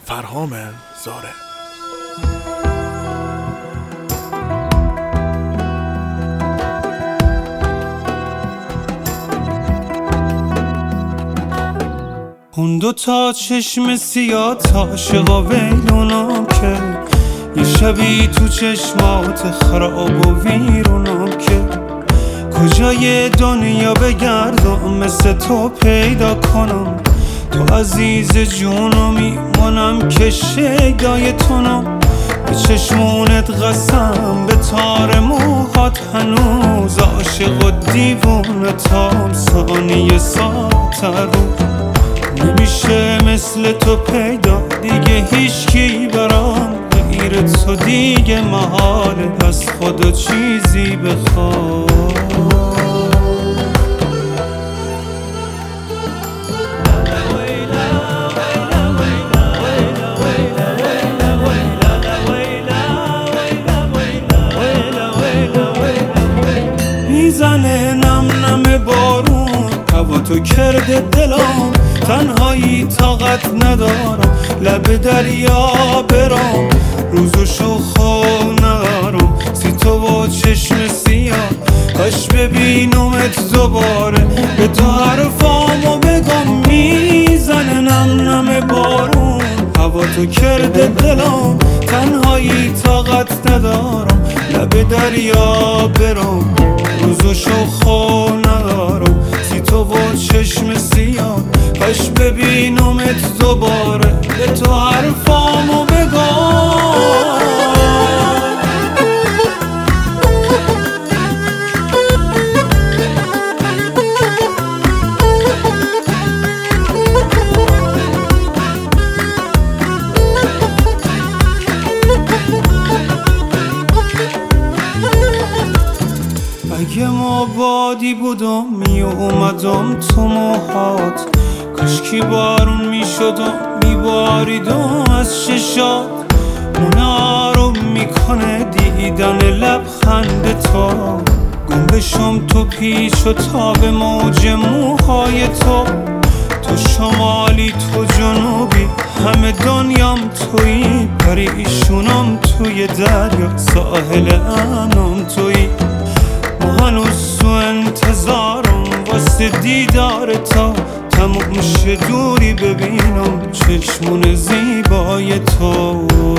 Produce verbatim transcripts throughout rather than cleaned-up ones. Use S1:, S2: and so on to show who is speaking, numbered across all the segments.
S1: فرهام زاره.
S2: اون دو تا چشم سیاه عاشقا ویلونم که یه شبی تو چشمات خراب و ویرونم که کجای دنیا بگردم مثل تو پیدا کنم، تو عزیز جونم میمونم که شیدای تونم، به چشمونت قسم به تار موهات هنوز عاشق و دیوونه تام ثانیه ساتر رو نمیشه مثل تو پیدا دیگه هیچکی برام غیر تو دیگه محاله از خدا چیزی بخواد. میزنه نم نم بارون هوا تو کرده دلم، تنهایی طاقت ندارم لب دریا برام، روزو شوخو ندارم سی تو و چشم سیاه کاش ببینمت دوباره به تو حرفامو بگم. میزنه نم نم بارون هوا تو کرده دلم، تنهایی طاقت ندارم لب دریا برام، روزو شوخو ندارم سی تو و چشم سیاه کاش ببینمت دوباره به تو حرفامو بگم. اگه ما بادی بودم می اومدم تو موهات، کاشکی بارون می شدم می باریدم از ششات، اونا رو میکنه دیدن لبخند تو، گم بشم تو پیش و تاب موج موهای تو، تو شمالی تو جنوبی همه دنیام تویی، پریشونم توی دریا ساحل امنم تویی، هنوز تو انتظارم واسه دیدار تا تموم میشه دوری ببینم چشمون زیبای تو.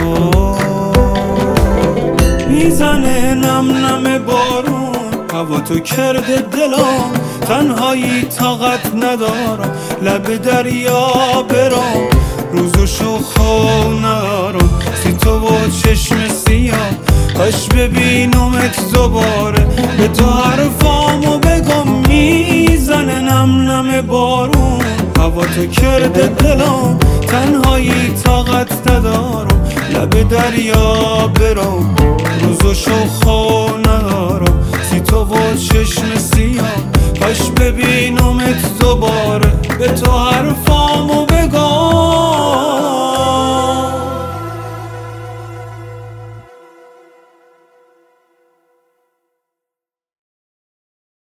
S2: میزنه نم نم بارون هوا تو کرده دلم، تنهایی طاقت ندارم لب دریا برام، روزو شوخو ندارم سی تو و چشم سیاه کاش ببینمت دوباره به تو حرفامو بگم. میزنه نم نم بارون هوا تو کرده دلم، تنهایی طاقت ندارم لب دریا برام، روزو شوخو ندارم سی تو و چشم سیاه کاش ببینمت دوباره به تو حرفامو بگم.